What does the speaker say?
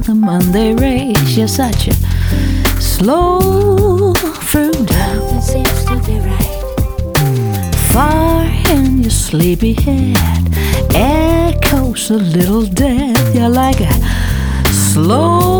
the Monday race. You're such a slow fruit. Nothing seems to be right. Far in your sleepy head echoes a little death. You're like a slow